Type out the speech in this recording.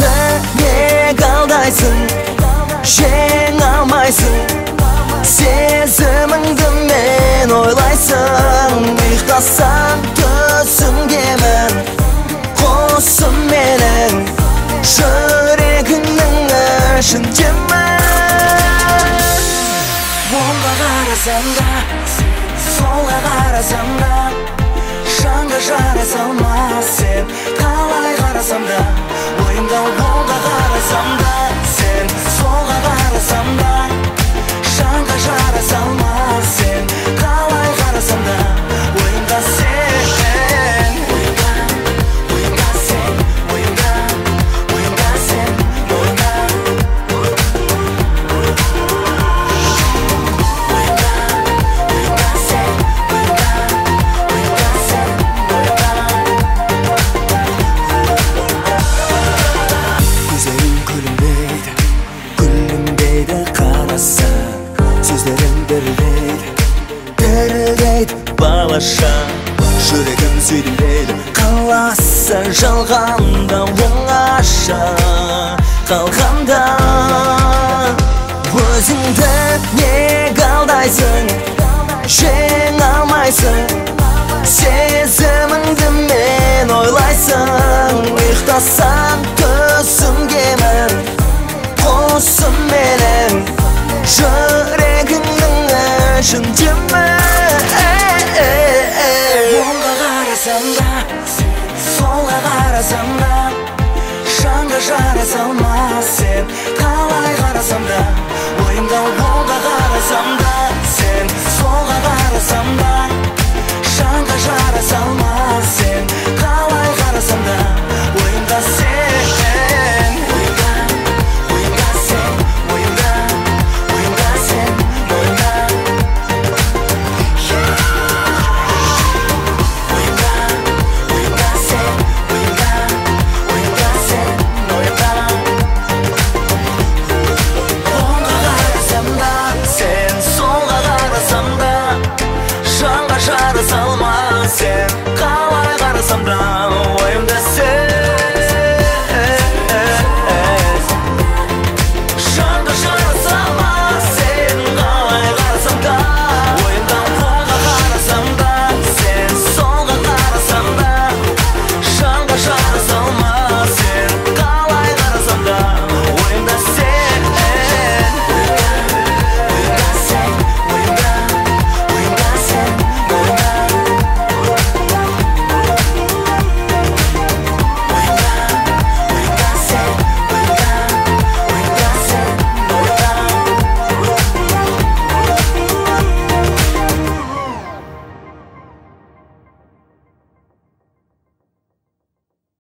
Өзіңді неге алдайсың, жеңе алмайсың, сезіміңді мен ойлайсың. Ұйықтасам түсімгемін, қосым менің жүрегіңнің ішіндемін. Оңға қарасам да, солға қарасам да, жанға жара салмас сен. Қалай қарасам да, ойымда оңға қарасам да, сен солға қарасам да, жанға жара салмас сен. Қалай қарасам да, ойымда сен. Балаша жүрегім сөйдім дейді, қаласы жалғанда оңаша қалғанда. Өзіңді неге алдайсың, жеңе алмайсың, сезіміңді мен ойлайсың. Ұйықтасам түсімгемін, қосым менің жүрегіңнің ішіндемін. Оңға қарасам да, солға қарасам да, жанға жара салмас сен. Қалай қарасам да, ойымда оңға қарасам да, сен солға қарасам да,